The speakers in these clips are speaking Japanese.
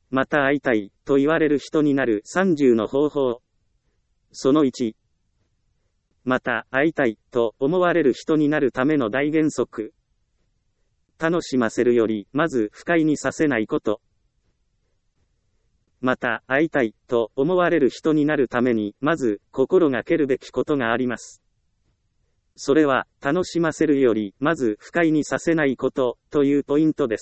また会いたいと言われる人になる30の方法。その1。また会いたいと思われる人になるための大原則。楽しませるよりまず不快にさせないこと。また会いたいと思われる人になるためにまず心がけるべきことがあります。それは楽しませるよりまず不快にさせないことというポイントです。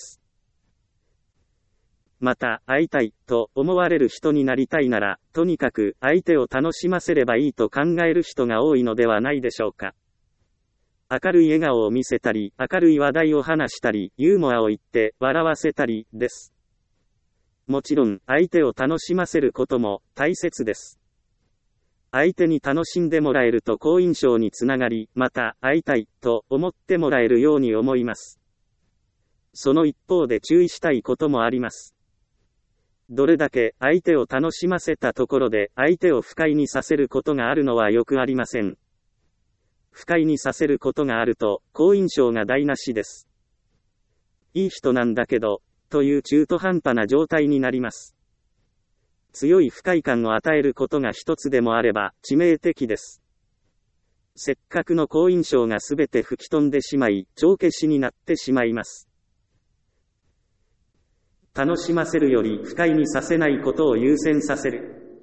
また会いたいと思われる人になりたいなら、とにかく相手を楽しませればいいと考える人が多いのではないでしょうか。明るい笑顔を見せたり、明るい話題を話したり、ユーモアを言って笑わせたりです。もちろん相手を楽しませることも大切です。相手に楽しんでもらえると好印象につながり、また会いたいと思ってもらえるように思います。その一方で注意したいこともあります。どれだけ相手を楽しませたところで相手を不快にさせることがあるのはよくありません。不快にさせることがあると好印象が台無しです。いい人なんだけど、という中途半端な状態になります。強い不快感を与えることが一つでもあれば致命的です。せっかくの好印象がすべて吹き飛んでしまい、帳消しになってしまいます。楽しませるより不快にさせないことを優先させる。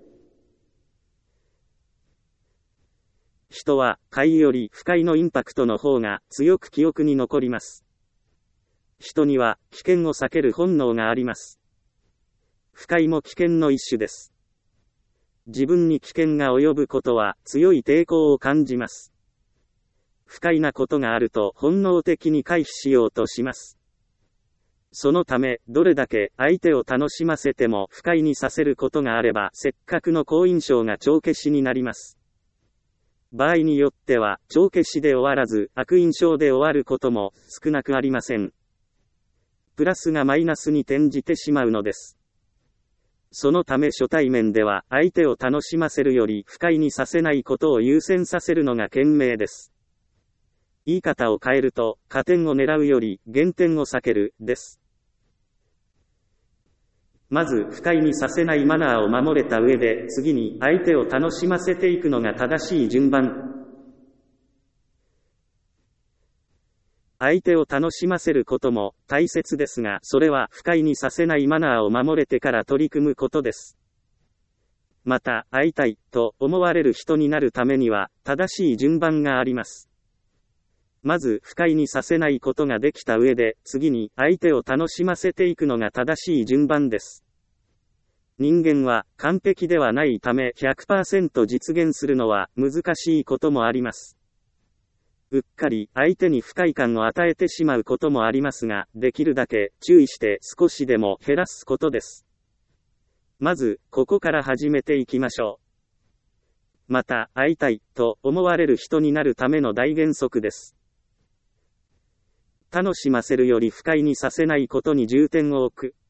人は快より不快のインパクトの方が強く記憶に残ります。人には危険を避ける本能があります。不快も危険の一種です。自分に危険が及ぶことは強い抵抗を感じます。不快なことがあると本能的に回避しようとします。そのため、どれだけ相手を楽しませても不快にさせることがあれば、せっかくの好印象が帳消しになります。場合によっては、帳消しで終わらず、悪印象で終わることも少なくありません。プラスがマイナスに転じてしまうのです。そのため初対面では、相手を楽しませるより不快にさせないことを優先させるのが賢明です。言い方を変えると、加点を狙うより減点を避ける、です。まず不快にさせないマナーを守れた上で、次に相手を楽しませていくのが正しい順番。相手を楽しませることも大切ですが、それは不快にさせないマナーを守れてから取り組むことです。また、会いたいと思われる人になるためには、正しい順番があります。まず不快にさせないことができた上で、次に相手を楽しませていくのが正しい順番です。人間は完璧ではないため 100% 実現するのは難しいこともあります。うっかり相手に不快感を与えてしまうこともありますが、できるだけ注意して少しでも減らすことです。まず、ここから始めていきましょう。また、会いたいと思われる人になるための大原則です。楽しませるより不快にさせないことに重点を置く。